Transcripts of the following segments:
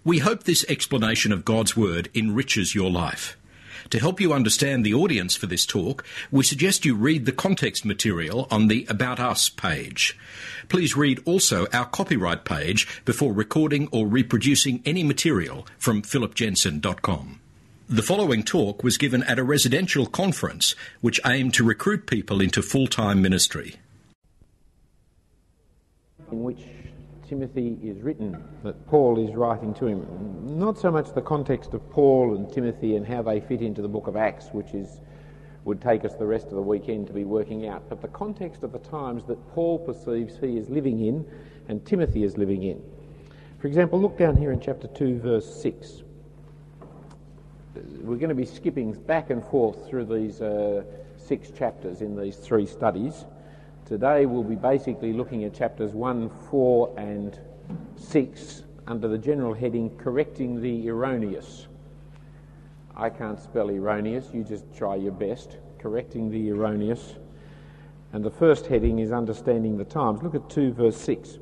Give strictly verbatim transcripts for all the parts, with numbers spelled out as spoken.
We hope this explanation of God's Word enriches your life. To help you understand the audience for this talk, we suggest you read the context material on the About Us page. Please read also our copyright page before recording or reproducing any material from philip jensen dot com. The following talk was given at a residential conference which aimed to recruit people into full-time ministry. In which Timothy is written, that Paul is writing to him. Not so much the context of Paul and Timothy and how they fit into the book of Acts, which is would take us the rest of the weekend to be working out, but the context of the times that Paul perceives he is living in and Timothy is living in. For example, look down here in chapter two, verse six. We're going to be skipping back and forth through these uh, six chapters in these three studies. Today we'll be basically looking at chapters one, four and six under the general heading, Correcting the Erroneous. I can't spell erroneous, you just try your best. Correcting the Erroneous. And the first heading is Understanding the Times. Look at two verse six.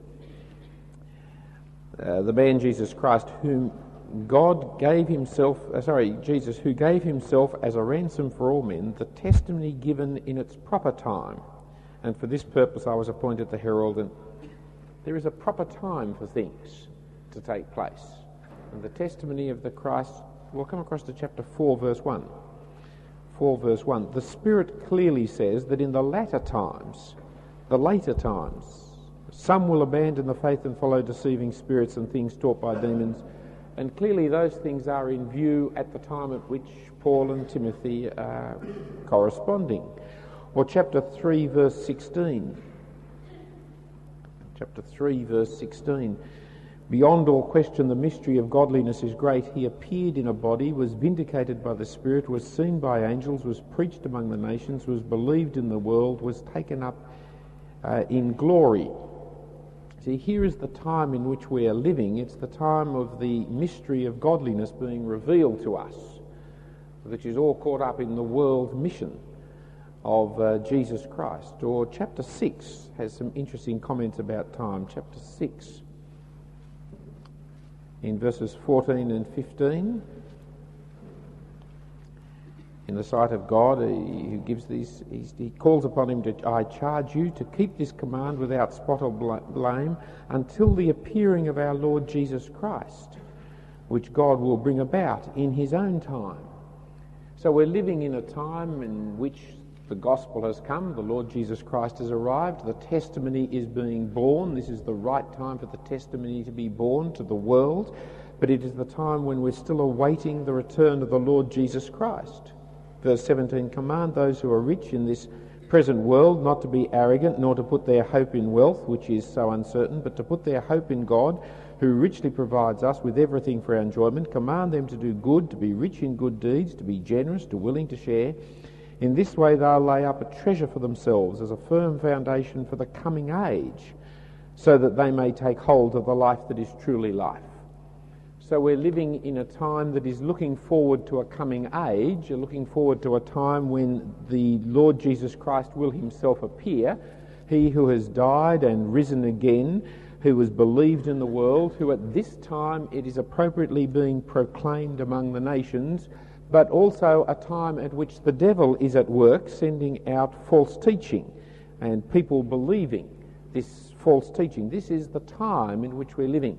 Uh, the man Jesus Christ, whom God gave himself, uh, sorry, Jesus, who gave himself as a ransom for all men, the testimony given in its proper time. And for this purpose I was appointed the herald, and there is a proper time for things to take place. And the testimony of the Christ, we'll come across to chapter four, verse one. four, verse one. The Spirit clearly says that in the latter times, the later times, some will abandon the faith and follow deceiving spirits and things taught by demons. And clearly those things are in view at the time at which Paul and Timothy are corresponding. Or chapter three, verse sixteen. Chapter three, verse sixteen. Beyond all question, the mystery of godliness is great. He appeared in a body, was vindicated by the Spirit, was seen by angels, was preached among the nations, was believed in the world, was taken up uh, in glory. See, here is the time in which we are living. It's the time of the mystery of godliness being revealed to us, which is all caught up in the world mission of uh, Jesus Christ. Or chapter six has some interesting comments about time. Chapter six, in verses fourteen and fifteen. In the sight of God, he who gives these, he calls upon him to, I charge you to keep this command without spot or blame until the appearing of our Lord Jesus Christ, which God will bring about in his own time. So we're living in a time in which the gospel has come, the Lord Jesus Christ has arrived, the testimony is being born. This is the right time for the testimony to be born to the world, but it is the time when we're still awaiting the return of the Lord Jesus Christ. Verse seventeen, command those who are rich in this present world not to be arrogant, nor to put their hope in wealth, which is so uncertain, but to put their hope in God, who richly provides us with everything for our enjoyment. Command them to do good, to be rich in good deeds, to be generous, to willing to share. In this way they'll lay up a treasure for themselves as a firm foundation for the coming age, so that they may take hold of the life that is truly life. So we're living in a time that is looking forward to a coming age, looking forward to a time when the Lord Jesus Christ will himself appear, he who has died and risen again, who was believed in the world, who at this time it is appropriately being proclaimed among the nations, but also a time at which the devil is at work sending out false teaching and people believing this false teaching. This is the time in which we're living.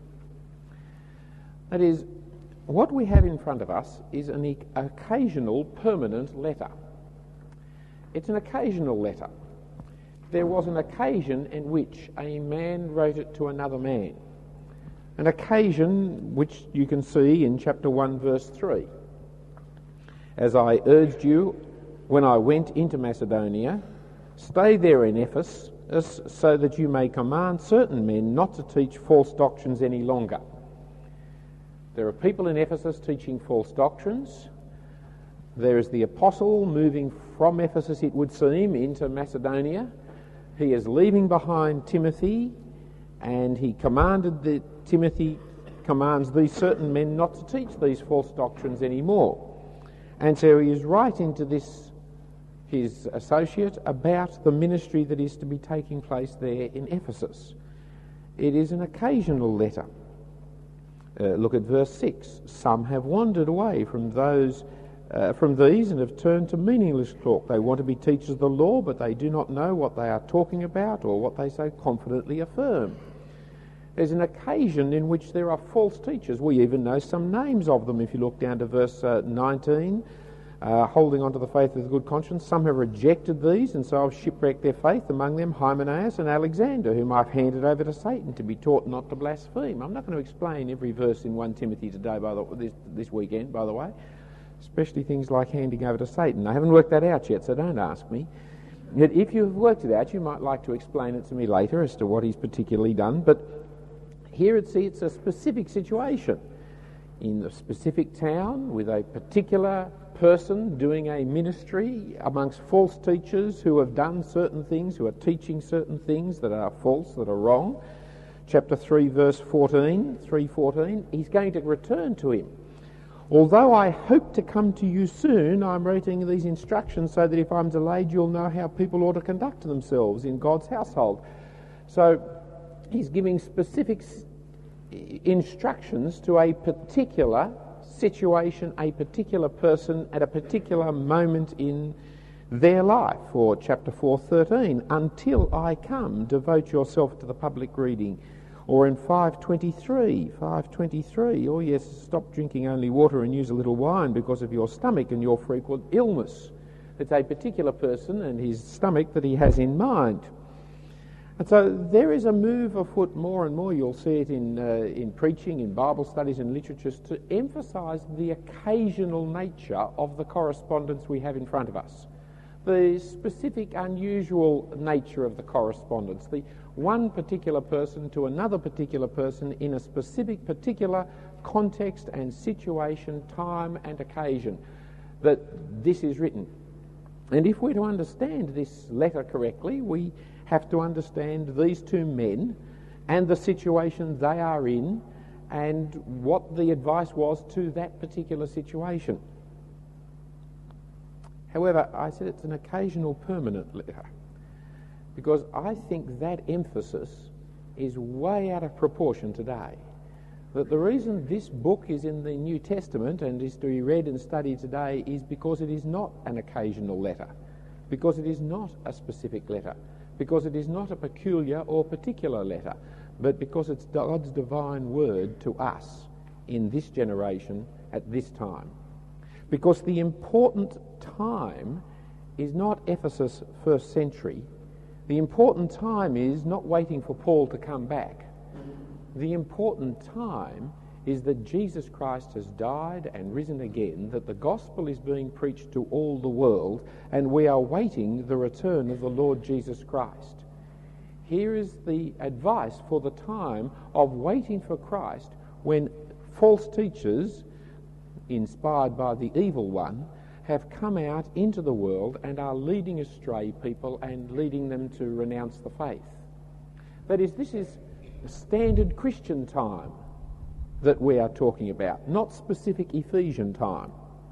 That is, what we have in front of us is an e- occasional permanent letter. It's an occasional letter. There was an occasion in which a man wrote it to another man. An occasion which you can see in chapter one, verse three. As I urged you when I went into Macedonia, stay there in Ephesus, so that you may command certain men not to teach false doctrines any longer. There are people in Ephesus teaching false doctrines. There is the apostle moving from Ephesus, it would seem, into Macedonia. He is leaving behind Timothy, and he commanded that Timothy commands these certain men not to teach these false doctrines anymore. And so he is writing to this, his associate, about the ministry that is to be taking place there in Ephesus. It is an occasional letter. Uh, look at verse six. Some have wandered away from those uh, from these and have turned to meaningless talk. They want to be teachers of the law, but they do not know what they are talking about or what they so confidently affirm. There's an occasion in which there are false teachers. We even know some names of them if you look down to verse uh, nineteen. Uh, holding on to the faith with a good conscience. Some have rejected these and so have shipwrecked their faith, among them Hymenaeus and Alexander, whom I've handed over to Satan to be taught not to blaspheme. I'm not going to explain every verse in First Timothy today, by the, this, this weekend, by the way, especially things like handing over to Satan. I haven't worked that out yet, so don't ask me. Yet if you've worked it out, you might like to explain it to me later as to what he's particularly done. But here it's, it's a specific situation in a specific town with a particular person doing a ministry amongst false teachers who have done certain things, who are teaching certain things that are false, that are wrong. Chapter three, verse fourteen, three fourteen, he's going to return to him. Although I hope to come to you soon, I'm writing these instructions so that if I'm delayed, you'll know how people ought to conduct themselves in God's household. So he's giving specific instructions to a particular situation, a particular person at a particular moment in their life. Or chapter four thirteen, until I come, devote yourself to the public reading. Or in five twenty-three, five twenty-three, oh yes, stop drinking only water and use a little wine because of your stomach and your frequent illness. It's a particular person and his stomach that he has in mind. And so there is a move afoot more and more, you'll see it in uh, in preaching, in Bible studies and literatures, to emphasise the occasional nature of the correspondence we have in front of us. The specific, unusual nature of the correspondence. The one particular person to another particular person in a specific, particular context and situation, time and occasion, that this is written. And if we're to understand this letter correctly, we have to understand these two men and the situation they are in and what the advice was to that particular situation. However, I said it's an occasional permanent letter because I think that emphasis is way out of proportion today. That the reason this book is in the New Testament and is to be read and studied today is because it is not an occasional letter, because it is not a specific letter, because it is not a peculiar or particular letter, but because it's God's divine word to us in this generation at this time. Because the important time is not Ephesus first century. The important time is not waiting for Paul to come back. The important time is that Jesus Christ has died and risen again, that the gospel is being preached to all the world, and we are waiting the return of the Lord Jesus Christ. Here is the advice for the time of waiting for Christ when false teachers, inspired by the evil one, have come out into the world and are leading astray people and leading them to renounce the faith. That is, this is standard Christian time that we are talking about, not specific Ephesian time.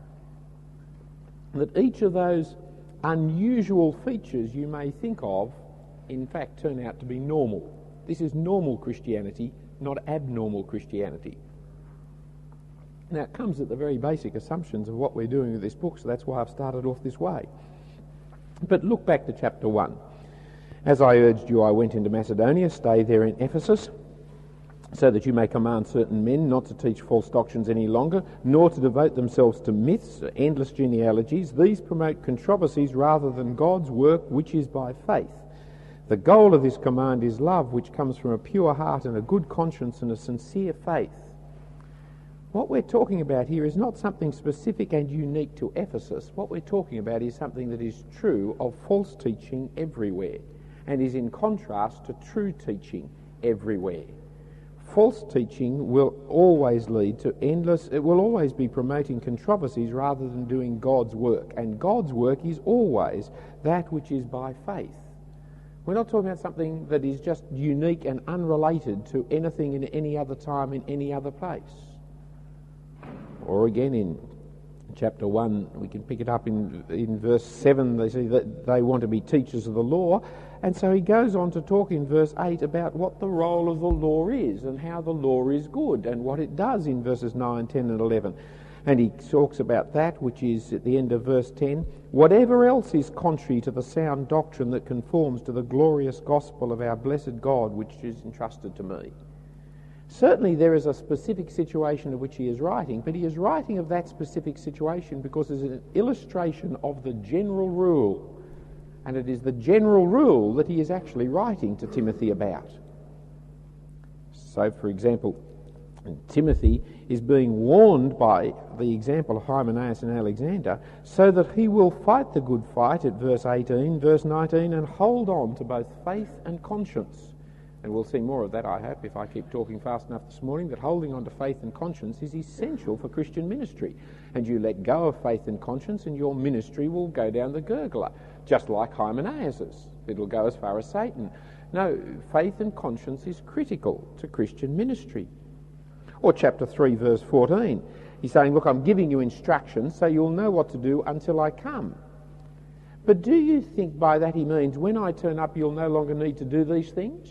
That each of those unusual features you may think of, in fact, turn out to be normal. This is normal Christianity, not abnormal Christianity. Now, it comes at the very basic assumptions of what we're doing with this book, so that's why I've started off this way. But look back to chapter one. As I urged you, I went into Macedonia, stay there in Ephesus, so that you may command certain men not to teach false doctrines any longer, nor to devote themselves to myths, endless genealogies. These promote controversies rather than God's work, which is by faith. The goal of this command is love, which comes from a pure heart and a good conscience and a sincere faith. What we're talking about here is not something specific and unique to Ephesus. What we're talking about is something that is true of false teaching everywhere and is in contrast to true teaching everywhere. False teaching will always lead to endless, it will always be promoting controversies rather than doing God's work. And God's work is always that which is by faith. We're not talking about something that is just unique and unrelated to anything in any other time in any other place. Or again in chapter one, we can pick it up in, in verse seven, they say that they want to be teachers of the law, And so he goes on to talk in verse eight about what the role of the law is and how the law is good and what it does in verses nine, ten and eleven. And he talks about that, which is at the end of verse ten, whatever else is contrary to the sound doctrine that conforms to the glorious gospel of our blessed God, which is entrusted to me. Certainly there is a specific situation of which he is writing, but he is writing of that specific situation because it's an illustration of the general rule. And it is the general rule that he is actually writing to Timothy about. So, for example, Timothy is being warned by the example of Hymenaeus and Alexander so that he will fight the good fight at verse eighteen, verse nineteen, and hold on to both faith and conscience. And we'll see more of that, I hope, if I keep talking fast enough this morning, that holding on to faith and conscience is essential for Christian ministry. And you let go of faith and conscience and your ministry will go down the gurgler, just like Hymenaeus's. It'll go as far as Satan. No, faith and conscience is critical to Christian ministry. Or chapter three, verse fourteen. He's saying, look, I'm giving you instructions so you'll know what to do until I come. But do you think by that he means when I turn up you'll no longer need to do these things?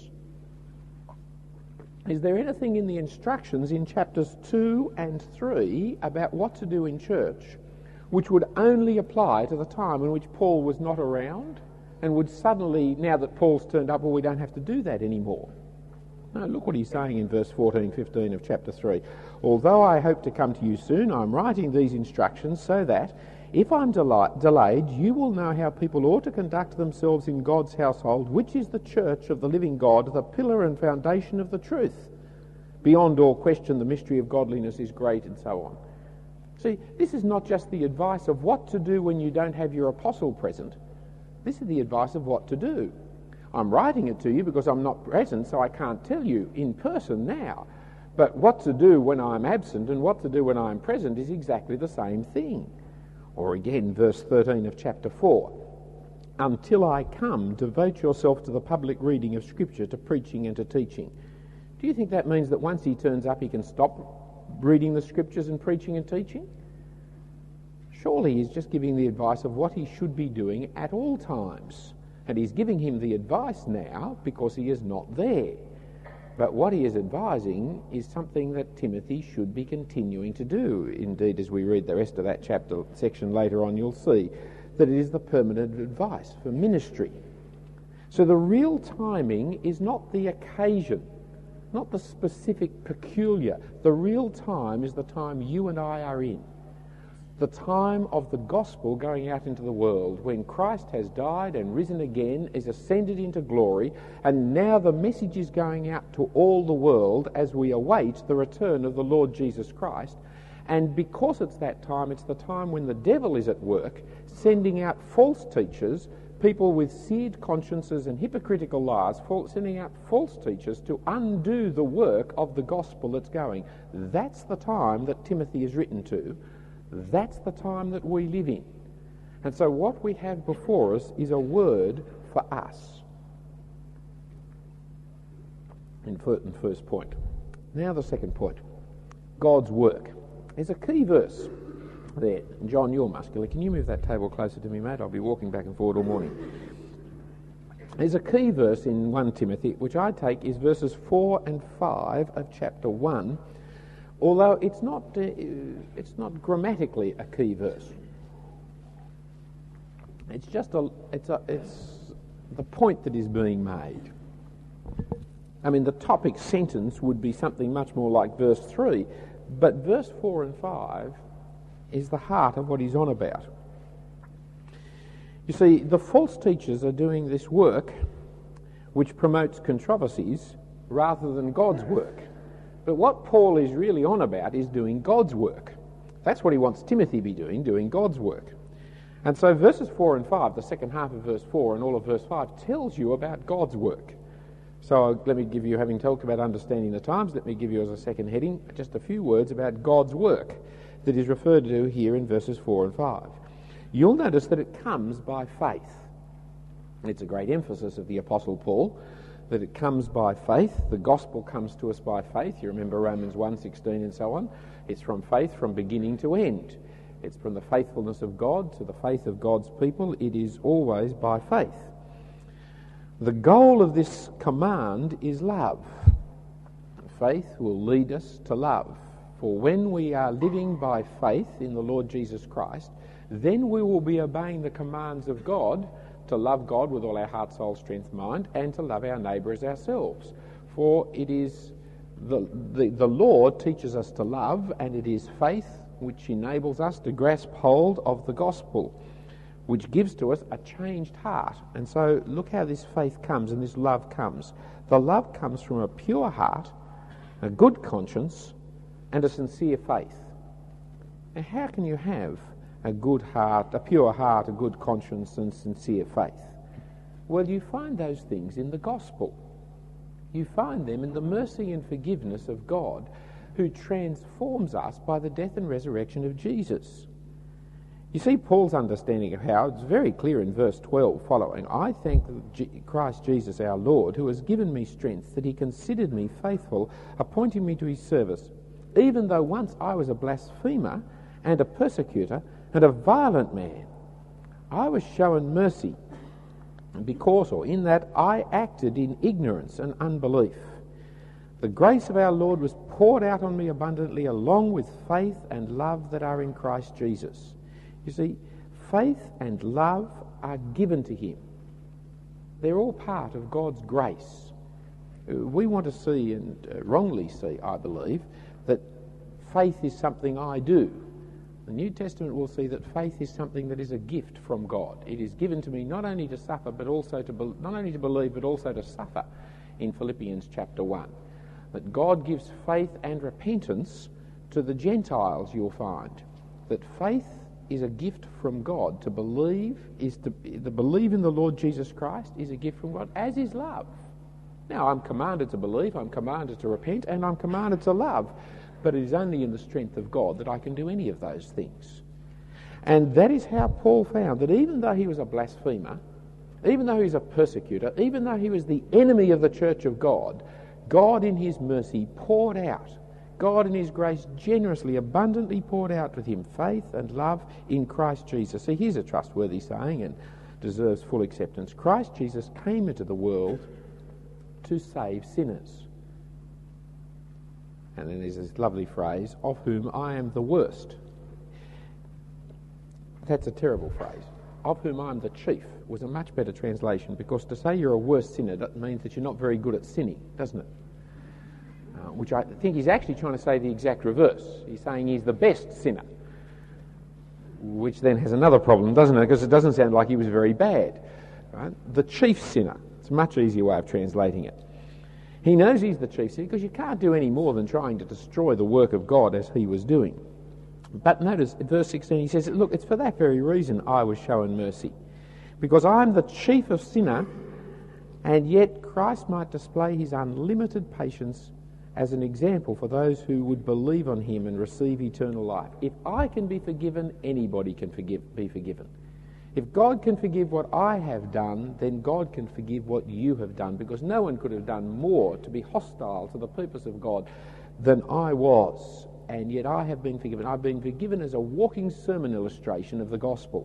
Is there anything in the instructions in chapters two and three about what to do in church which would only apply to the time in which Paul was not around and would suddenly, now that Paul's turned up, well, we don't have to do that anymore? No, look what he's saying in verse fourteen, fifteen of chapter three. Although I hope to come to you soon, I'm writing these instructions so that if I'm del- delayed, you will know how people ought to conduct themselves in God's household, which is the church of the living God, the pillar and foundation of the truth. Beyond all question, the mystery of godliness is great, and so on. See, this is not just the advice of what to do when you don't have your apostle present. This is the advice of what to do. I'm writing it to you because I'm not present, so I can't tell you in person now. But what to do when I'm absent and what to do when I'm present is exactly the same thing. Or again, verse thirteen of chapter four. Until I come, devote yourself to the public reading of Scripture, to preaching and to teaching. Do you think that means that once he turns up he can stop reading the Scriptures and preaching and teaching? Surely he's just giving the advice of what he should be doing at all times. And he's giving him the advice now because he is not there. But what he is advising is something that Timothy should be continuing to do. Indeed, as we read the rest of that chapter section later on, you'll see that it is the permanent advice for ministry. So the real timing is not the occasion, not the specific peculiar. The real time is the time you and I are in. The time of the gospel going out into the world, when Christ has died and risen again, is ascended into glory, and now the message is going out to all the world as we await the return of the Lord Jesus Christ. And because it's that time, it's the time when the devil is at work, sending out false teachers, people with seared consciences and hypocritical lives, sending out false teachers to undo the work of the gospel that's going. That's the time that Timothy is written to. That's the time that we live in. And so what we have before us is a word for us. In the first point. Now the second point. God's work. There's a key verse there. John, you're muscular. Can you move that table closer to me, mate? I'll be walking back and forward all morning. There's a key verse in First Timothy, which I take is verses four and five of chapter one, although it's not, uh, it's not grammatically a key verse. It's just a, it's a, it's the point that is being made. I mean, the topic sentence would be something much more like verse three, but verse four and five is the heart of what he's on about. You see, the false teachers are doing this work which promotes controversies rather than God's work. But what Paul is really on about is doing God's work. That's what he wants Timothy to be doing, doing God's work. And so verses four and five, the second half of verse four and all of verse five, tells you about God's work. So let me give you, having talked about understanding the times, let me give you as a second heading just a few words about God's work that is referred to here in verses four and five. You'll notice that it comes by faith. It's a great emphasis of the Apostle Paul, that it comes by faith. The gospel comes to us by faith. You remember Romans one sixteen and so on. It's from faith from beginning to end. It's from the faithfulness of God to the faith of God's people. It is always by faith. The goal of this command is love. Faith will lead us to love. For when we are living by faith in the Lord Jesus Christ, then we will be obeying the commands of God to love God with all our heart, soul, strength, mind, and to love our neighbour as ourselves. For it is the, the, the Lord teaches us to love, and it is faith which enables us to grasp hold of the gospel, which gives to us a changed heart. And so look how this faith comes and this love comes. The love comes from a pure heart, a good conscience, and a sincere faith. Now, how can you have a good heart, a pure heart, a good conscience, and sincere faith? Well, you find those things in the gospel. You find them in the mercy and forgiveness of God, who transforms us by the death and resurrection of Jesus. You see Paul's understanding of how, it's very clear in verse twelve following, I thank Christ Jesus our Lord, who has given me strength, that he considered me faithful, appointing me to his service, even though once I was a blasphemer and a persecutor and a violent man. I was shown mercy because, or in that, I acted in ignorance and unbelief. The grace of our Lord was poured out on me abundantly, along with faith and love that are in Christ Jesus. You see, faith and love are given to him. They're all part of God's grace. We want to see, and uh, wrongly see, I believe, that faith is something I do. The New Testament will see that faith is something that is a gift from God. It is given to me not only to suffer, but also to be- not only to believe, but also to suffer. In Philippians chapter one, that God gives faith and repentance to the Gentiles. You'll find that faith is a gift from God. To believe is to, to believe in the Lord Jesus Christ is a gift from God, as is love. Now, I'm commanded to believe, I'm commanded to repent, and I'm commanded to love. But it is only in the strength of God that I can do any of those things. And that is how Paul found that even though he was a blasphemer, even though he was a persecutor, even though he was the enemy of the church of God, God in his mercy poured out, God in his grace generously, abundantly poured out with him faith and love in Christ Jesus. See, here's a trustworthy saying and deserves full acceptance. Christ Jesus came into the world to save sinners. And then there's this lovely phrase, of whom I am the worst. That's a terrible phrase. Of whom I am the chief was a much better translation, because to say you're a worse sinner means that you're not very good at sinning, doesn't it? Uh, which I think he's actually trying to say the exact reverse. He's saying he's the best sinner, which then has another problem, doesn't it? Because it doesn't sound like he was very bad. Right? The chief sinner. It's a much easier way of translating it. He knows he's the chief sinner because you can't do any more than trying to destroy the work of God as he was doing. But notice, in verse sixteen, he says, look, it's for that very reason I was shown mercy. Because I'm the chief of sinner, and yet Christ might display his unlimited patience as an example for those who would believe on him and receive eternal life. If I can be forgiven, anybody can forgive, be forgiven. If God can forgive what I have done, then God can forgive what you have done, because no one could have done more to be hostile to the purpose of God than I was. And yet I have been forgiven. I've been forgiven as a walking sermon illustration of the gospel.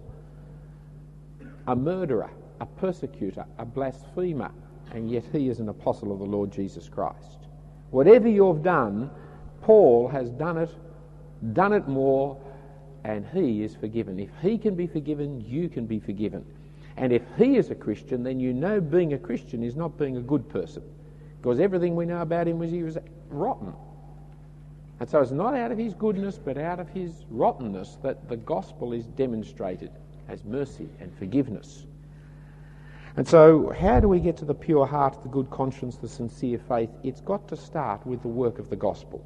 A murderer, a persecutor, a blasphemer, and yet he is an apostle of the Lord Jesus Christ. Whatever you've done, Paul has done it, done it more, and he is forgiven. If he can be forgiven, you can be forgiven. And if he is a Christian, then you know being a Christian is not being a good person, because everything we know about him was he was rotten. And so it's not out of his goodness, but out of his rottenness that the gospel is demonstrated as mercy and forgiveness. And so how do we get to the pure heart, the good conscience, the sincere faith? It's got to start with the work of the gospel.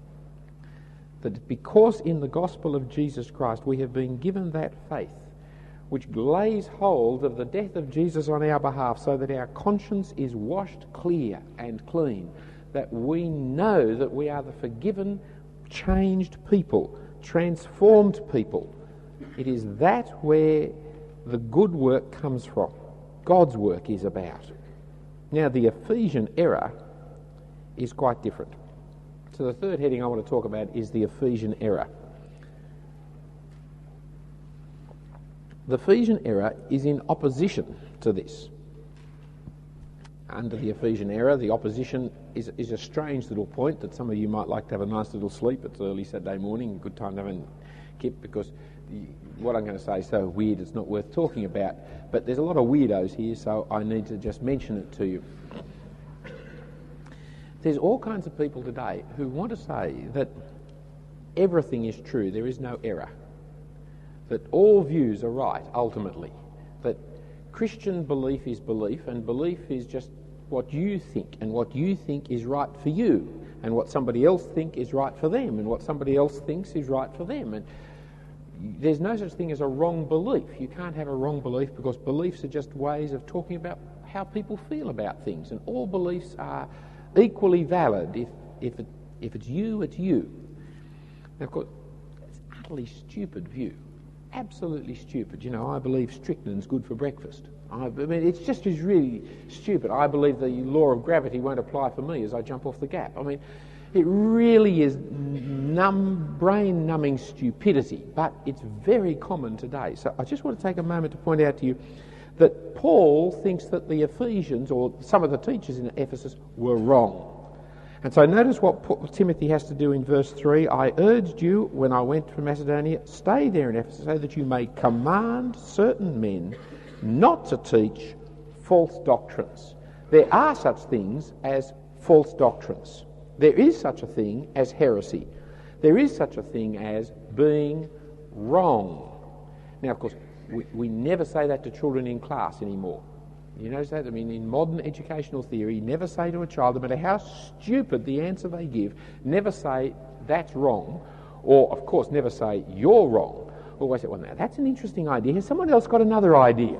That because in the gospel of Jesus Christ we have been given that faith which lays hold of the death of Jesus on our behalf, so that our conscience is washed clear and clean, that we know that we are the forgiven, changed people, transformed people. It is that where the good work comes from. God's work is about. Now, the Ephesian error is quite different. So the third heading I want to talk about is the Ephesian error. The Ephesian error is in opposition to this. under the Ephesian era. The opposition is, is a strange little point that some of you might like to have a nice little sleep. It's early Saturday morning, a good time to have a kip, because the, what I'm going to say is so weird it's not worth talking about. But there's a lot of weirdos here, so I need to just mention it to you. There's all kinds of people today who want to say that everything is true, there is no error, that all views are right ultimately, that Christian belief is belief, and belief is just what you think, and what you think is right for you, and what somebody else thinks is right for them, and what somebody else thinks is right for them. And there's no such thing as a wrong belief. You can't have a wrong belief, because beliefs are just ways of talking about how people feel about things, and all beliefs are equally valid. If if it, if it's you, it's you. Now, of course, it's an utterly stupid view. Absolutely stupid. You know, I believe strychnin's good for breakfast. I, I mean, it's just is really stupid. I believe the law of gravity won't apply for me as I jump off the gap. I mean, it really is numb, brain-numbing stupidity, but it's very common today. So I just want to take a moment to point out to you that Paul thinks that the Ephesians, or some of the teachers in Ephesus, were wrong. And so notice what Timothy has to do in verse three. I urged you when I went from Macedonia, stay there in Ephesus so that you may command certain men not to teach false doctrines. There are such things as false doctrines. There is such a thing as heresy. There is such a thing as being wrong. Now, of course, we, we never say that to children in class anymore. You notice that? I mean, in modern educational theory, never say to a child, no matter how stupid the answer they give, never say, that's wrong, or, of course, never say, you're wrong. Always say, well, now, that's an interesting idea. Has someone else got another idea?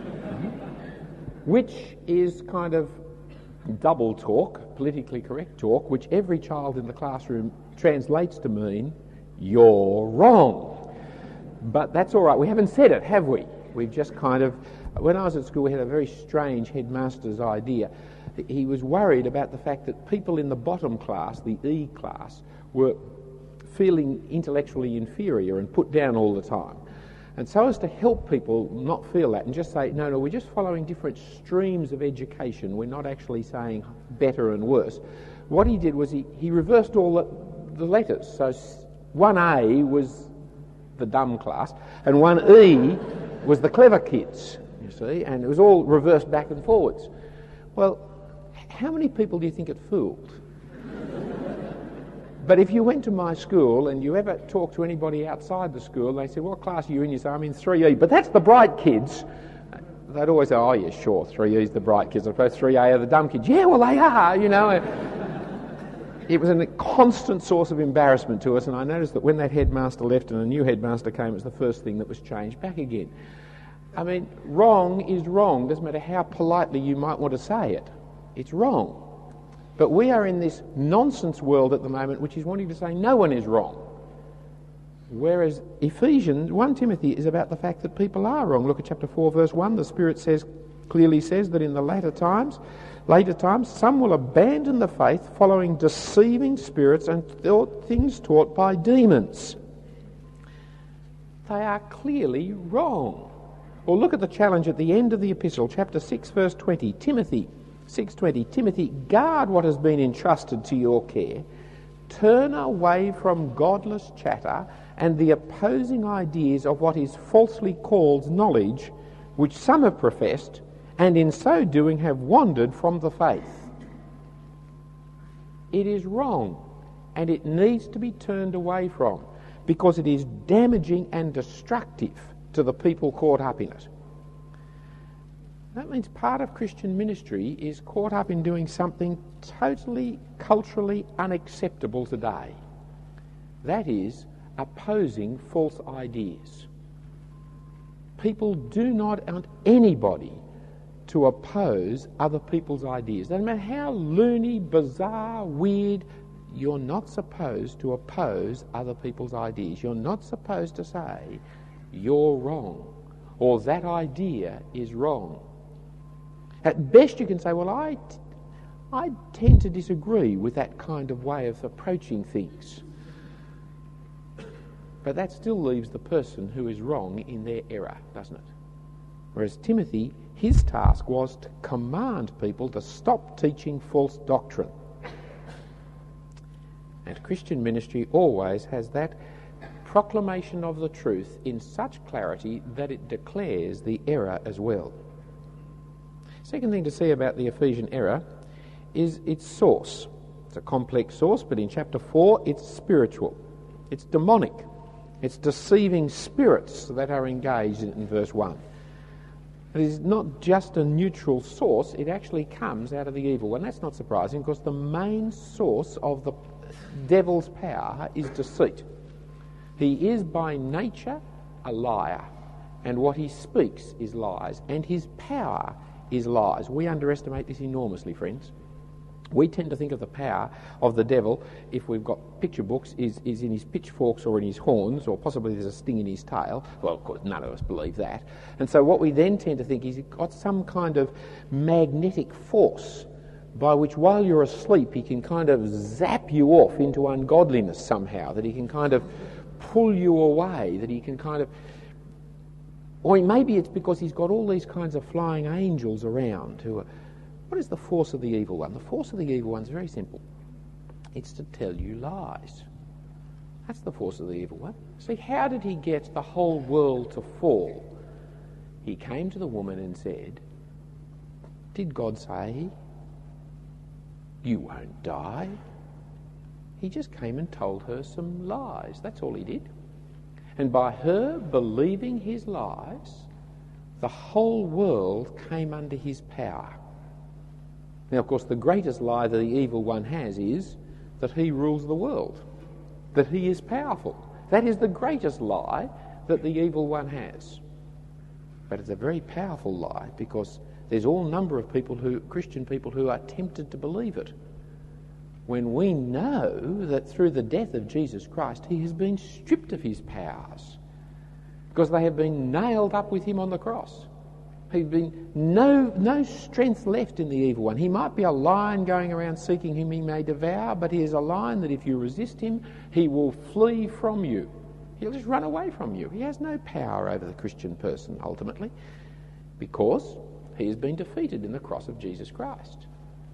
Which is kind of double talk, politically correct talk, which every child in the classroom translates to mean, you're wrong. But that's all right. We haven't said it, have we? We've just kind of... When I was at school, we had a very strange headmaster's idea. He was worried about the fact that people in the bottom class, the E class, were feeling intellectually inferior and put down all the time. And so as to help people not feel that and just say, no, no, we're just following different streams of education. We're not actually saying better and worse. What he did was he, he reversed all the, the letters. So one A was the dumb class and one E was the clever kids. You see, and it was all reversed back and forwards. Well, how many people do you think it fooled? But if you went to my school and you ever talked to anybody outside the school, they said, what class are you in? You say, I'm in three E. But that's the bright kids. They'd always say, oh, yeah, sure, three E's the bright kids. I suppose three A are the dumb kids. Yeah, well, they are, you know. It was a constant source of embarrassment to us, and I noticed that when that headmaster left and a new headmaster came, it was the first thing that was changed back again. I mean, wrong is wrong. Doesn't matter how politely you might want to say it. It's wrong. But we are in this nonsense world at the moment which is wanting to say no one is wrong. Whereas Ephesians, First Timothy is about the fact that people are wrong. Look at chapter four, verse one. The Spirit says, clearly says that in the latter times, later times, some will abandon the faith following deceiving spirits and thought things taught by demons. They are clearly wrong. Well, look at the challenge at the end of the epistle, chapter six, verse twenty. Timothy, six twenty. Timothy, guard what has been entrusted to your care. Turn away from godless chatter and the opposing ideas of what is falsely called knowledge, which some have professed, and in so doing have wandered from the faith. It is wrong, and it needs to be turned away from, because it is damaging and destructive to the people caught up in it. That means part of Christian ministry is caught up in doing something totally culturally unacceptable today. That is, opposing false ideas. People do not want anybody to oppose other people's ideas. No matter how loony, bizarre, weird, you're not supposed to oppose other people's ideas. You're not supposed to say, you're wrong, or that idea is wrong. At best you can say, well, I, t- I tend to disagree with that kind of way of approaching things. But that still leaves the person who is wrong in their error, doesn't it? Whereas Timothy His task was to command people to stop teaching false doctrine. And Christian ministry always has that proclamation of the truth in such clarity that it declares the error as well. Second thing to see about the Ephesian error is its source. It's a complex source, but in chapter four it's spiritual. It's demonic. It's deceiving spirits that are engaged in, in verse one. It is not just a neutral source, it actually comes out of the evil one. That's not surprising, because the main source of the devil's power is deceit. He is by nature a liar, and what he speaks is lies, and his power is lies. We underestimate this enormously, friends. We tend to think of the power of the devil, if we've got picture books, is, is in his pitchforks or in his horns, or possibly there's a sting in his tail. Well, of course, none of us believe that. And so what we then tend to think is he's got some kind of magnetic force by which, while you're asleep, he can kind of zap you off into ungodliness somehow, that he can kind of pull you away, that he can kind of... Or maybe it's because he's got all these kinds of flying angels around who are... What is the force of the evil one? The force of the evil one is very simple. It's to tell you lies. That's the force of the evil one. See, how did he get the whole world to fall? He came to the woman and said, did God say you won't die? He just came and told her some lies. That's all he did. And by her believing his lies, the whole world came under his power. Now, of course, the greatest lie that the evil one has is that he rules the world, that he is powerful. That is the greatest lie that the evil one has. But it's a very powerful lie, because there's all number of people who, Christian people, who are tempted to believe it, when we know that through the death of Jesus Christ he has been stripped of his powers, because they have been nailed up with him on the cross. There's been no, no strength left in the evil one. He might be a lion going around seeking whom he may devour, but he is a lion that if you resist him, he will flee from you. He'll just run away from you. He has no power over the Christian person, ultimately, because he has been defeated in the cross of Jesus Christ.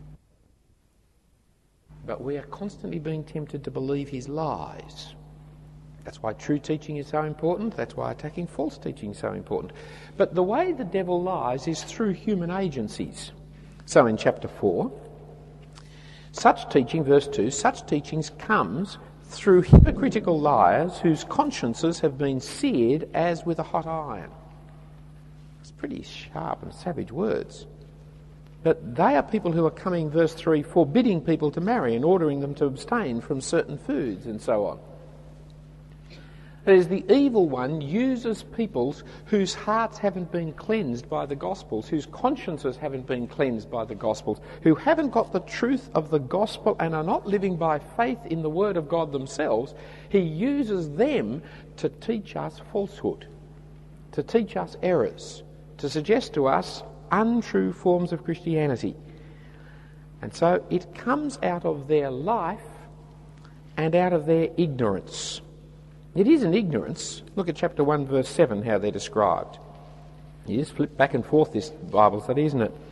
But we are constantly being tempted to believe his lies. That's why true teaching is so important. That's why attacking false teaching is so important. But the way the devil lies is through human agencies. So in chapter four, such teaching, verse two, such teachings comes through hypocritical liars whose consciences have been seared as with a hot iron. It's pretty sharp and savage words. But they are people who are coming, verse three, forbidding people to marry and ordering them to abstain from certain foods and so on. That is, the evil one uses peoples whose hearts haven't been cleansed by the Gospels, whose consciences haven't been cleansed by the Gospels, who haven't got the truth of the Gospel and are not living by faith in the Word of God themselves. He uses them to teach us falsehood, to teach us errors, to suggest to us untrue forms of Christianity. And so it comes out of their life and out of their ignorance. It is an ignorance. Look at chapter one, verse seven, how they're described. You just flip back and forth this Bible study, isn't it?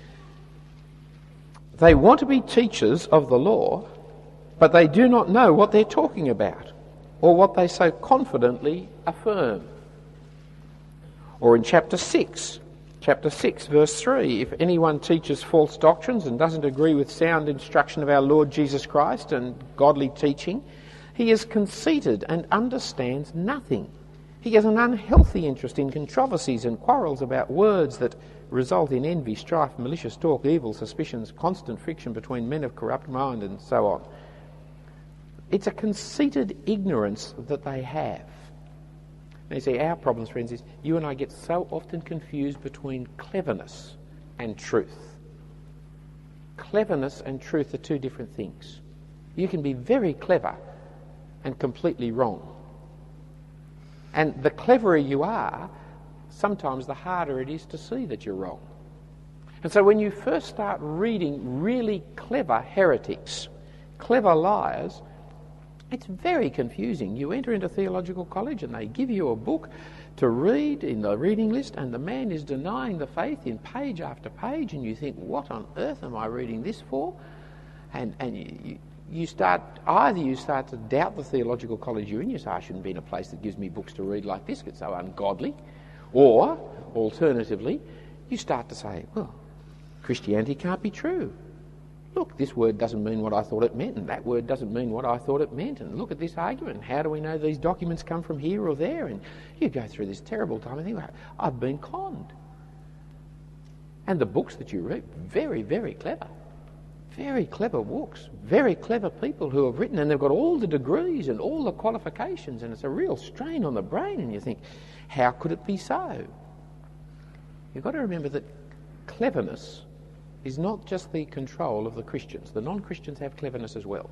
They want to be teachers of the law, but they do not know what they're talking about, or what they so confidently affirm. Or in chapter six, chapter six, verse three, if anyone teaches false doctrines and doesn't agree with sound instruction of our Lord Jesus Christ and godly teaching, he is conceited and understands nothing. He has an unhealthy interest in controversies and quarrels about words that result in envy, strife, malicious talk, evil suspicions, constant friction between men of corrupt mind, and so on. It's a conceited ignorance that they have. Now you see, our problems, friends, is you and I get so often confused between cleverness and truth. Cleverness and truth are two different things. You can be very clever and completely wrong. And the cleverer you are, sometimes the harder it is to see that you're wrong. And so when you first start reading really clever heretics, clever liars, It's very confusing. You enter into theological college and they give you a book to read in the reading list, and the man is denying the faith in page after page, and you think, what on earth am I reading this for? And and you, you start, either you start to doubt the theological college you're in, you say, I shouldn't be in a place that gives me books to read like this, it's so ungodly. Or, alternatively, you start to say, well, Christianity can't be true. Look, this word doesn't mean what I thought it meant, and that word doesn't mean what I thought it meant, and look at this argument. How do we know these documents come from here or there? And you go through this terrible time and think, I've been conned. And the books that you read, very, very clever. Very clever books. Very clever people who have written, and they've got all the degrees and all the qualifications, and it's a real strain on the brain, and you think, how could it be so? You've got to remember that cleverness is not just the control of the Christians. The non-Christians have cleverness as well.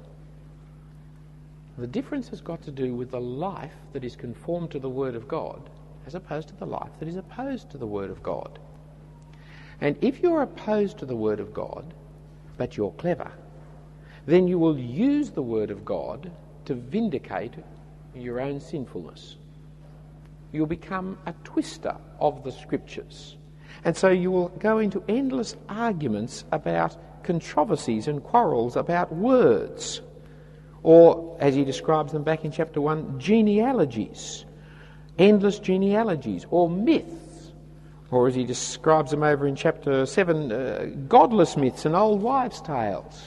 The difference has got to do with the life that is conformed to the Word of God as opposed to the life that is opposed to the Word of God. And if you're opposed to the Word of God, but you're clever, then you will use the Word of God to vindicate your own sinfulness. You'll become a twister of the Scriptures. And so you will go into endless arguments about controversies and quarrels about words, or, as he describes them back in chapter one, genealogies, endless genealogies, or myths, or as he describes them over in chapter seven, uh, godless myths and old wives' tales.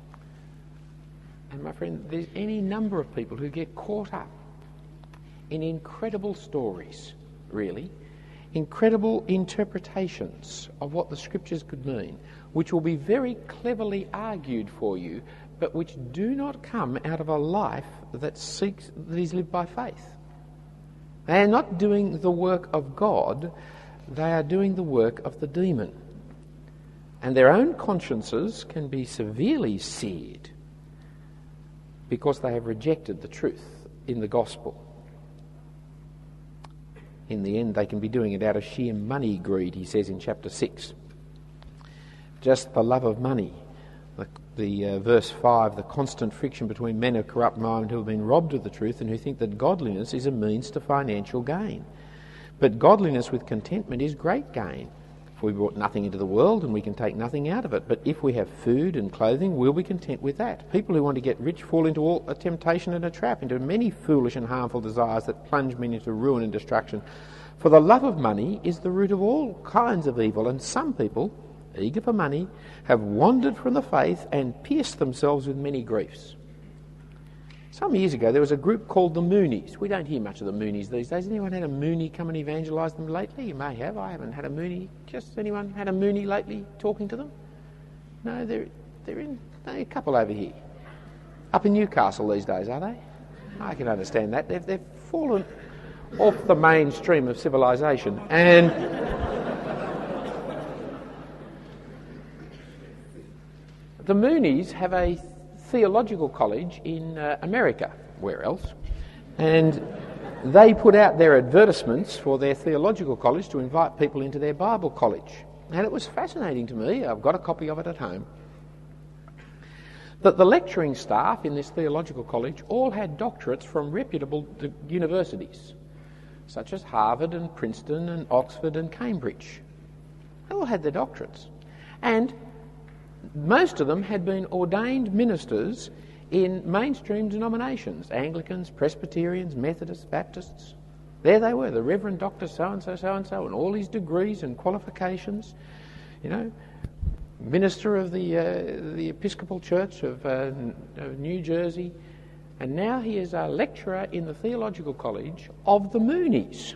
And my friend, there's any number of people who get caught up in incredible stories, really, incredible interpretations of what the Scriptures could mean, which will be very cleverly argued for you, but which do not come out of a life that seeks, that is lived by faith. They are not doing the work of God, they are doing the work of the demon. And their own consciences can be severely seared because they have rejected the truth in the gospel. In the end, they can be doing it out of sheer money greed, he says in chapter six. Just the love of money. The, the uh, verse five, the constant friction between men of corrupt mind who have been robbed of the truth and who think that godliness is a means to financial gain. But godliness with contentment is great gain. For we brought nothing into the world and we can take nothing out of it. But if we have food and clothing, we'll be content with that. People who want to get rich fall into all a temptation and a trap, into many foolish and harmful desires that plunge men into ruin and destruction. For the love of money is the root of all kinds of evil, and some people, eager for money, have wandered from the faith and pierced themselves with many griefs. Some years ago there was a group called the Moonies. We don't hear much of the Moonies these days. Anyone had a Moonie come and evangelise them lately? You may have. I haven't had a Moonie. Just anyone had a Moonie lately talking to them? No, they're, they're in no, a couple over here. Up in Newcastle these days, are they? I can understand that. They've, they've fallen off the mainstream of civilization. And the Moonies have a theological college in uh, America, where else, and they put out their advertisements for their theological college to invite people into their Bible college. And it was fascinating to me, I've got a copy of it at home, that the lecturing staff in this theological college all had doctorates from reputable universities, such as Harvard and Princeton and Oxford and Cambridge. They all had their doctorates. And most of them had been ordained ministers in mainstream denominations, Anglicans, Presbyterians, Methodists, Baptists. There they were, the Reverend Doctor so-and-so, so-and-so, and all his degrees and qualifications, you know, minister of the uh, the Episcopal Church of, uh, of New Jersey, and now he is a lecturer in the Theological College of the Moonies.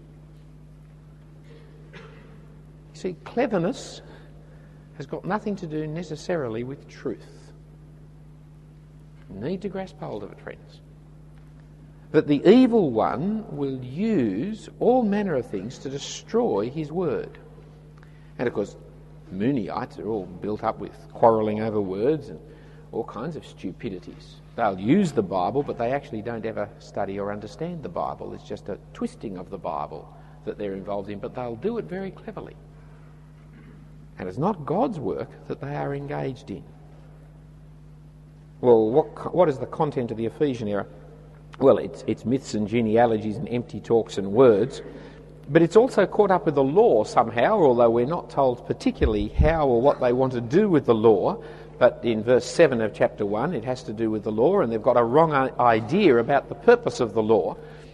You see, cleverness has got nothing to do necessarily with truth. You need to grasp hold of it, friends. That the evil one will use all manner of things to destroy his word. And of course, Moonyites are all built up with quarrelling over words and all kinds of stupidities. They'll use the Bible, but they actually don't ever study or understand the Bible. It's just a twisting of the Bible that they're involved in, but they'll do it very cleverly. And it's not God's work that they are engaged in. Well, what what is the content of the Ephesian era? Well, it's, it's myths and genealogies and empty talks and words, but it's also caught up with the law somehow, although we're not told particularly how or what they want to do with the law. But in verse seven of chapter one, it has to do with the law, and they've got a wrong idea about the purpose of the law.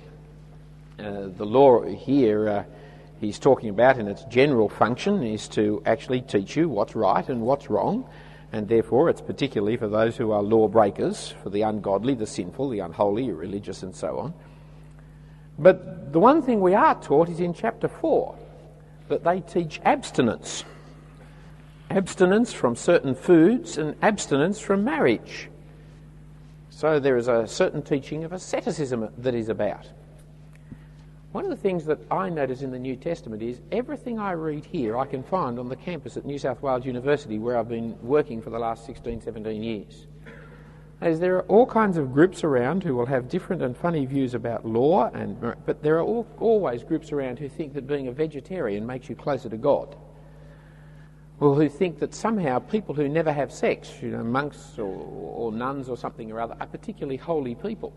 Uh, the law here uh, he's talking about in its general function is to actually teach you what's right and what's wrong, and therefore it's particularly for those who are lawbreakers, for the ungodly, the sinful, the unholy, irreligious, and so on. But the one thing we are taught is in chapter four, that they teach abstinence. Abstinence from certain foods and abstinence from marriage. So there is a certain teaching of asceticism that is about. One of the things that I notice in the New Testament is everything I read here I can find on the campus at New South Wales University, where I've been working for the last sixteen, seventeen years. As there are all kinds of groups around who will have different and funny views about law, and but there are all, always groups around who think that being a vegetarian makes you closer to God. Well, who think that somehow people who never have sex, you know, monks or, or nuns or something or other, are particularly holy people.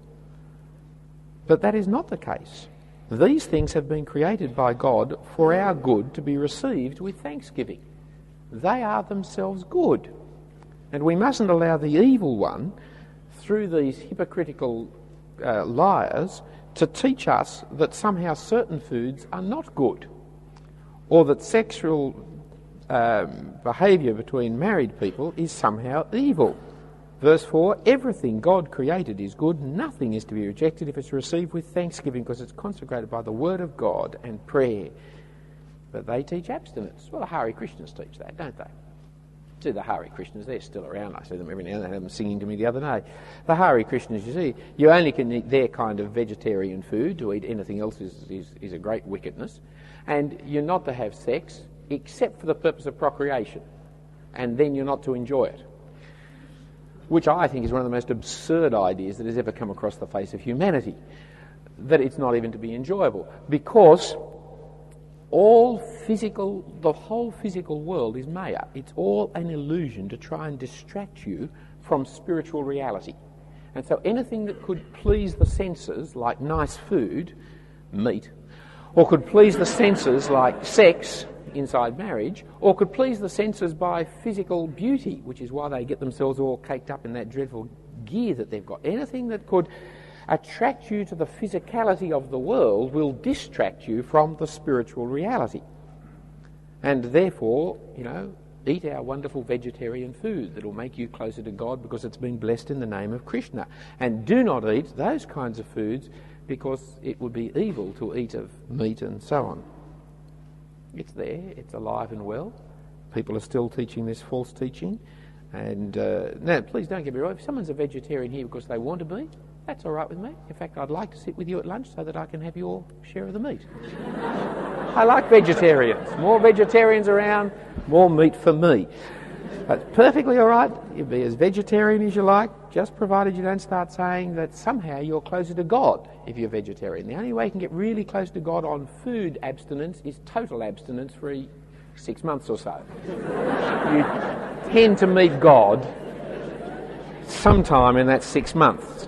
But that is not the case. These things have been created by God for our good, to be received with thanksgiving. They are themselves good. And we mustn't allow the evil one, through these hypocritical uh, liars, to teach us that somehow certain foods are not good, or that sexual um, behaviour between married people is somehow evil. Verse four, everything God created is good, nothing is to be rejected if it's received with thanksgiving, because it's consecrated by the word of God and prayer. But they teach abstinence. Well, the Hare Krishnas teach that, don't they? See, the Hare Krishnas, they're still around. I see them every now and then. I had them singing to me the other day. The Hare Krishnas, you see, you only can eat their kind of vegetarian food. To eat anything else is, is, is a great wickedness. And you're not to have sex except for the purpose of procreation. And then you're not to enjoy it. Which I think is one of the most absurd ideas that has ever come across the face of humanity. That it's not even to be enjoyable. Because all physical, the whole physical world is maya. It's all an illusion to try and distract you from spiritual reality. And so anything that could please the senses, like nice food, meat, or could please the senses like sex inside marriage, or could please the senses by physical beauty, which is why they get themselves all caked up in that dreadful gear that they've got. Anything that could attract you to the physicality of the world will distract you from the spiritual reality. And therefore, you know, eat our wonderful vegetarian food that will make you closer to God because it's been blessed in the name of Krishna. And do not eat those kinds of foods because it would be evil to eat of meat and so on. It's there, it's alive and well. People are still teaching this false teaching. And uh, now, please don't get me wrong. If someone's a vegetarian here because they want to be, that's all right with me. In fact, I'd like to sit with you at lunch so that I can have your share of the meat. I like vegetarians. More vegetarians around, more meat for me. That's perfectly all right. You be as vegetarian as you like, just provided you don't start saying that somehow you're closer to God if you're vegetarian. The only way you can get really close to God on food abstinence is total abstinence for six months or so. You tend to meet God sometime in that six months.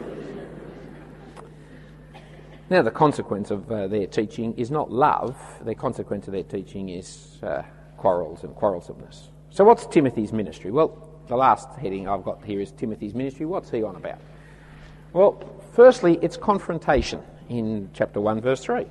Now, the consequence of uh, their teaching is not love. The consequence of their teaching is uh, quarrels and quarrelsomeness. So what's Timothy's ministry? Well, the last heading I've got here is Timothy's ministry. What's he on about? Well, firstly, it's confrontation in chapter one, verse three.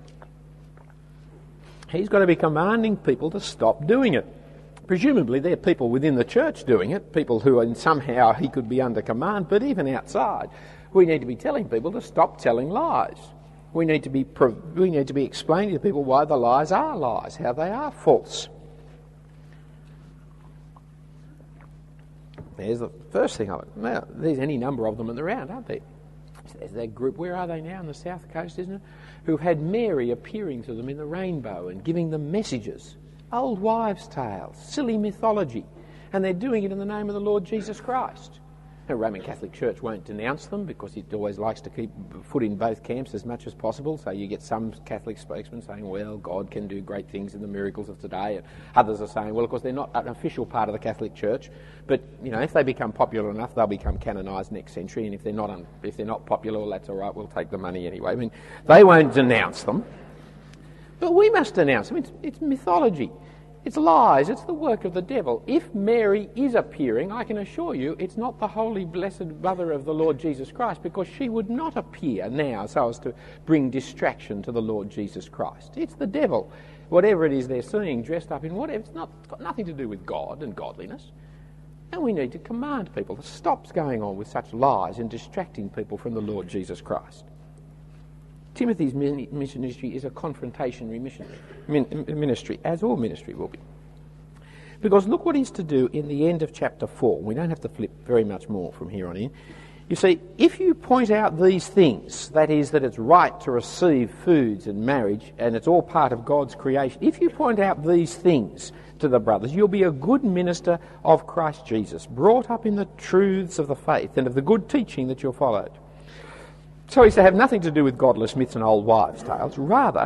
He's got to be commanding people to stop doing it. Presumably, there are people within the church doing it, people who in somehow he could be under command, but even outside, we need to be telling people to stop telling lies. We need to be we need to be explaining to people why the lies are lies, how they are false. There's the first thing of it. Now, there's any number of them in the round, aren't there? There's that group, where are they now? On the south coast, isn't it? Who've had Mary appearing to them in the rainbow and giving them messages. Old wives' tales, silly mythology. And they're doing it in the name of the Lord Jesus Christ. The Roman Catholic Church won't denounce them because it always likes to keep foot in both camps as much as possible. So you get some Catholic spokesmen saying, well, God can do great things in the miracles of today. And others are saying, well, of course, they're not an official part of the Catholic Church. But, you know, if they become popular enough, they'll become canonised next century. And if they're not un- if they're not popular, well, that's all right, we'll take the money anyway. I mean, they won't denounce them. But we must denounce them. It's, it's mythology. It's lies. It's the work of the devil. If Mary is appearing, I can assure you it's not the holy, blessed mother of the Lord Jesus Christ, because she would not appear now so as to bring distraction to the Lord Jesus Christ. It's the devil. Whatever it is they're seeing dressed up in whatever, it's not it's got nothing to do with God and godliness. And we need to command people to stop going on with such lies and distracting people from the Lord Jesus Christ. Timothy's ministry is a confrontationary ministry, as all ministry will be. Because look what he's to do in the end of chapter four. We don't have to flip very much more from here on in. You see, if you point out these things, that is, that it's right to receive foods and marriage, and it's all part of God's creation, if you point out these things to the brothers, you'll be a good minister of Christ Jesus, brought up in the truths of the faith and of the good teaching that you've followed. So he's to have nothing to do with godless myths and old wives' tales. Rather,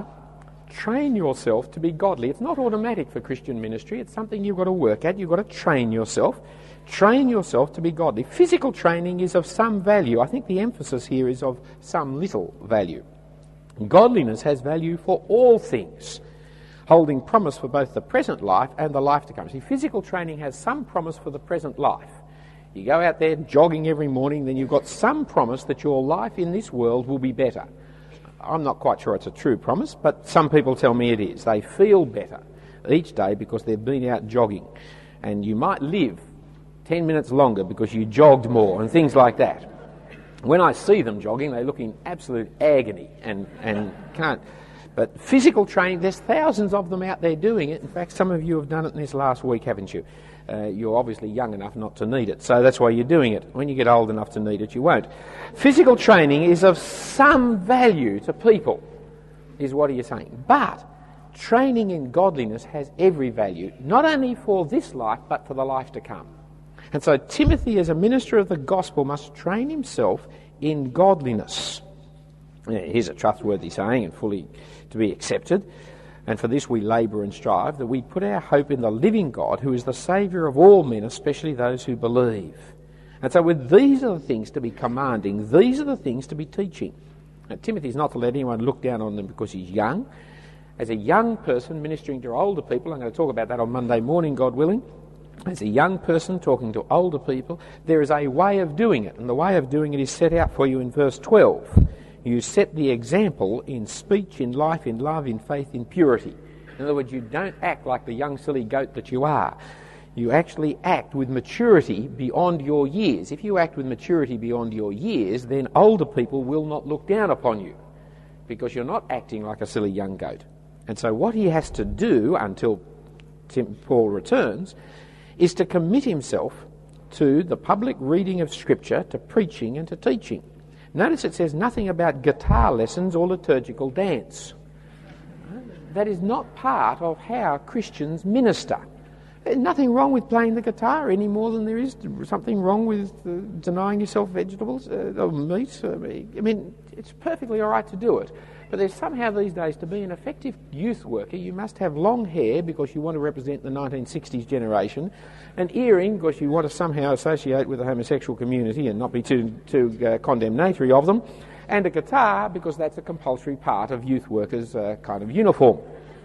train yourself to be godly. It's not automatic for Christian ministry. It's something you've got to work at. You've got to train yourself. Train yourself to be godly. Physical training is of some value. I think the emphasis here is of some little value. Godliness has value for all things, holding promise for both the present life and the life to come. See, physical training has some promise for the present life. You go out there jogging every morning, then you've got some promise that your life in this world will be better. I'm not quite sure it's a true promise, but some people tell me it is. They feel better each day because they've been out jogging. And you might live ten minutes longer because you jogged more and things like that. When I see them jogging, they look in absolute agony and, and can't. But physical training, there's thousands of them out there doing it. In fact, some of you have done it in this last week, haven't you? Uh, you're obviously young enough not to need it, so that's why you're doing it. When you get old enough to need it, you won't. Physical training is of some value to people, is what he is saying. But training in godliness has every value, not only for this life, but for the life to come. And so Timothy, as a minister of the gospel, must train himself in godliness. Yeah, here's a trustworthy saying and fully to be accepted. And for this we labour and strive, that we put our hope in the living God, who is the Saviour of all men, especially those who believe. And so with these are the things to be commanding, these are the things to be teaching. Now, Timothy's not to let anyone look down on them because he's young. As a young person ministering to older people, I'm going to talk about that on Monday morning, God willing. As a young person talking to older people, there is a way of doing it, and the way of doing it is set out for you in verse twelve. You set the example in speech, in life, in love, in faith, in purity. In other words, you don't act like the young silly goat that you are. You actually act with maturity beyond your years. If you act with maturity beyond your years, then older people will not look down upon you because you're not acting like a silly young goat. And so what he has to do until Tim, Paul returns is to commit himself to the public reading of Scripture, to preaching and to teaching. Notice it says nothing about guitar lessons or liturgical dance. That is not part of how Christians minister. There's nothing wrong with playing the guitar any more than there is something wrong with uh, denying yourself vegetables uh, or meat. I mean, it's perfectly all right to do it. But there's somehow these days, to be an effective youth worker, you must have long hair because you want to represent the nineteen sixties generation, an earring because you want to somehow associate with the homosexual community and not be too, too uh, condemnatory of them, and a guitar because that's a compulsory part of youth workers' uh, kind of uniform.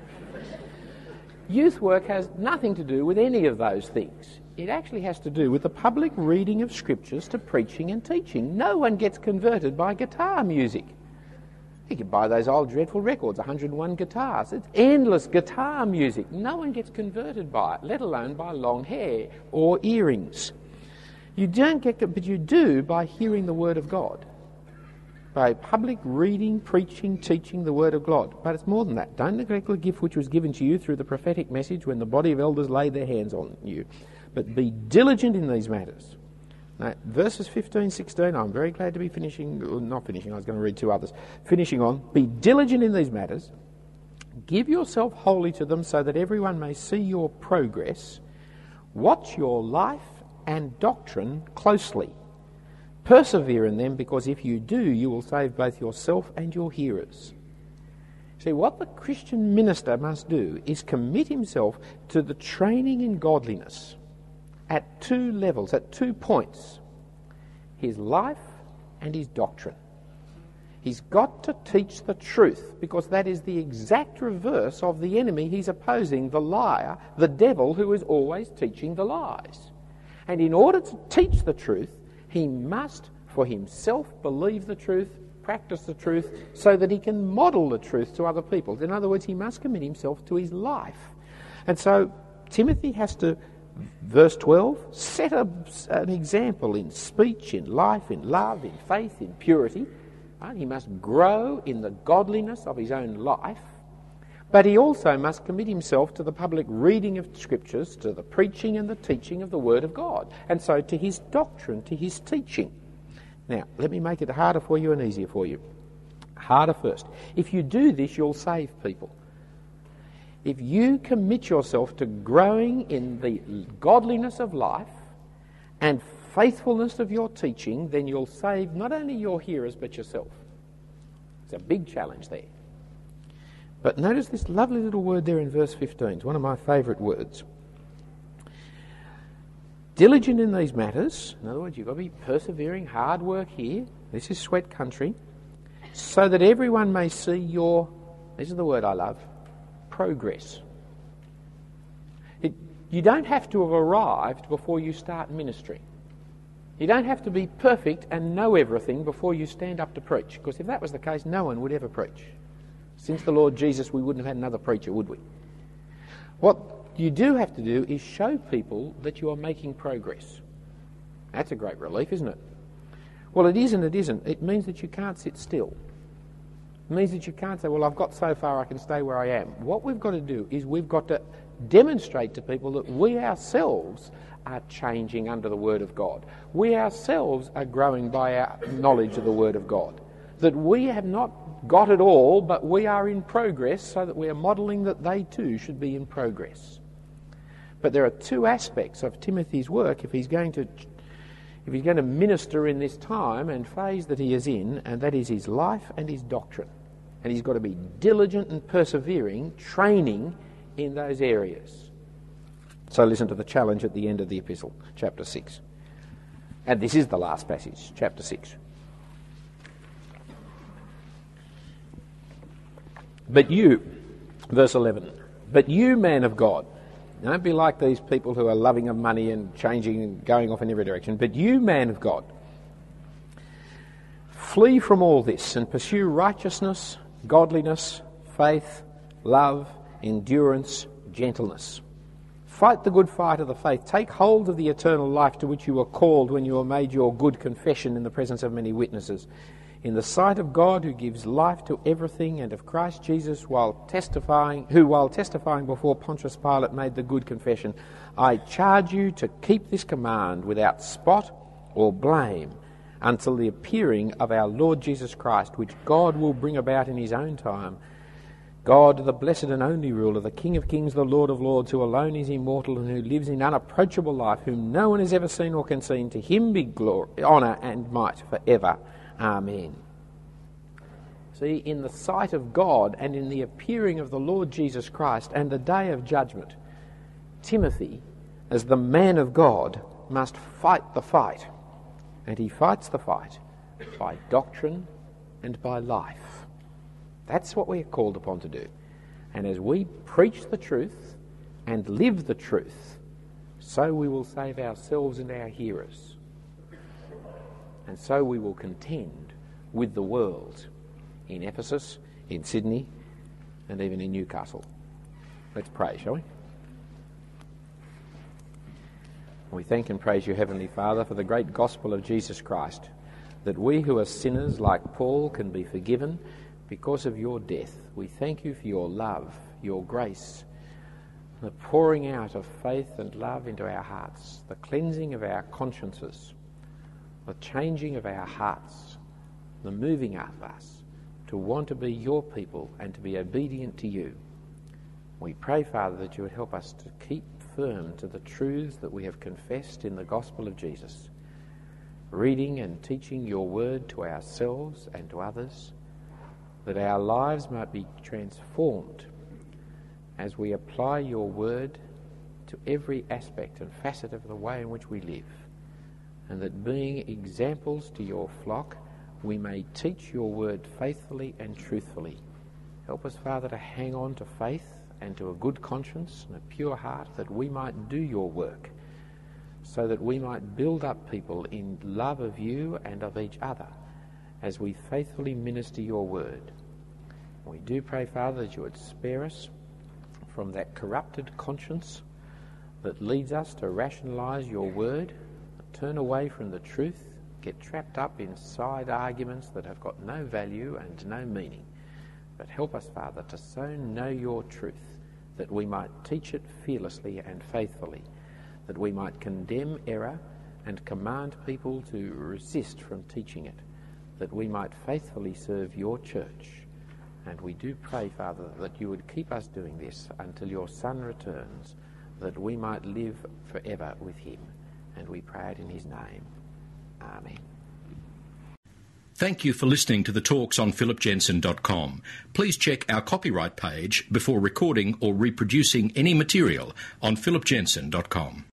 Youth work has nothing to do with any of those things. It actually has to do with the public reading of scriptures to preaching and teaching. No one gets converted by guitar music. You can buy those old dreadful records, one hundred and one guitars. It's endless guitar music. No one gets converted by it, let alone by long hair or earrings. You don't get, but you do by hearing the Word of God, by public reading, preaching, teaching the Word of God. But it's more than that. Don't neglect the gift which was given to you through the prophetic message when the body of elders laid their hands on you. But be diligent in these matters. Now, verses fifteen, sixteen, I'm very glad to be finishing, not finishing, I was going to read two others. Finishing on, be diligent in these matters, give yourself wholly to them so that everyone may see your progress, watch your life and doctrine closely, Persevere in them, because if you do, you will save both yourself and your hearers. See, what the Christian minister must do is commit himself to the training in godliness at two levels, at two points: his life and his doctrine. He's got to teach the truth, because that is the exact reverse of the enemy he's opposing, the liar, the devil, who is always teaching the lies. And in order to teach the truth, he must, for himself, believe the truth, practice the truth, so that he can model the truth to other people. In other words, he must commit himself to his life. And so Timothy has to, verse twelve, set a, an example in speech, in life, in love, in faith, in purity. Right? He must grow in the godliness of his own life, but he also must commit himself to the public reading of Scriptures, to the preaching and the teaching of the Word of God, and so to his doctrine, to his teaching. Now, let me make it harder for you and easier for you. Harder first. If you do this, you'll save people. If you commit yourself to growing in the godliness of life and faithfulness of your teaching, then you'll save not only your hearers but yourself. It's a big challenge there. But notice this lovely little word there in verse fifteen. It's one of my favourite words. Diligent in these matters. In other words, you've got to be persevering, hard work here. This is sweat country. So that everyone may see your, this is the word I love, progress. It, you don't have to have arrived before you start ministry. You don't have to be perfect and know everything before you stand up to preach, because if that was the case, no one would ever preach. Since the Lord Jesus, we wouldn't have had another preacher, would we? What you do have to do is show people that you are making progress. That's a great relief, isn't it? Well, it is and it isn't. It means that you can't sit still. It means that you can't say, well, I've got so far, I can stay where I am. What we've got to do is we've got to demonstrate to people that we ourselves are changing under the Word of God. We ourselves are growing by our knowledge of the Word of God. That we have not got it all, but we are in progress, so that we are modelling that they too should be in progress. But there are two aspects of Timothy's work if he's going to if he's going to minister in this time and phase that he is in, and that is his life and his doctrine. And he's got to be diligent and persevering, training in those areas. So listen to the challenge at the end of the epistle, chapter six. And this is the last passage, chapter six. But you, verse eleven, but you, man of God, don't be like these people who are loving of money and changing and going off in every direction, but you, man of God, flee from all this and pursue righteousness, godliness, faith, love, endurance, gentleness. Fight the good fight of the faith. Take hold of the eternal life to which you were called when you were made your good confession in the presence of many witnesses. In the sight of God, who gives life to everything, and of Christ Jesus, while testifying, who while testifying before Pontius Pilate made the good confession, I charge you to keep this command without spot or blame until the appearing of our Lord Jesus Christ, which God will bring about in his own time. God, the blessed and only ruler, the King of kings, the Lord of lords, who alone is immortal and who lives in unapproachable life, whom no one has ever seen or can see, to him be glory, honour and might forever. Amen. See, in the sight of God and in the appearing of the Lord Jesus Christ and the day of judgment, Timothy, as the man of God, must fight the fight. And he fights the fight by doctrine and by life. That's what we are called upon to do. And as we preach the truth and live the truth, so we will save ourselves and our hearers. And so we will contend with the world in Ephesus, in Sydney, and even in Newcastle. Let's pray, shall we? We thank and praise you, Heavenly Father, for the great gospel of Jesus Christ, that we who are sinners like Paul can be forgiven because of your death. We thank you for your love, your grace, the pouring out of faith and love into our hearts, the cleansing of our consciences, the changing of our hearts, the moving of us to want to be your people and to be obedient to you. We pray, Father, that you would help us to keep firm to the truths that we have confessed in the gospel of Jesus. reading and teaching your word to ourselves and to others, that our lives might be transformed as we apply your word to every aspect and facet of the way in which we live, and that being examples to your flock, we may teach your word faithfully and truthfully. Help us, Father, to hang on to faith and to a good conscience and a pure heart, that we might do your work, so that we might build up people in love of you and of each other as we faithfully minister your word. We do pray, Father, that you would spare us from that corrupted conscience that leads us to rationalise your word, turn away from the truth, get trapped up in side arguments that have got no value and no meaning. But help us, Father, to so know your truth that we might teach it fearlessly and faithfully, that we might condemn error and command people to resist from teaching it, that we might faithfully serve your church. And we do pray, Father, that you would keep us doing this until your Son returns, that we might live forever with him. And we pray it in his name. Amen. Thank you for listening to the talks on philip jensen dot com. Please check our copyright page before recording or reproducing any material on philip jensen dot com.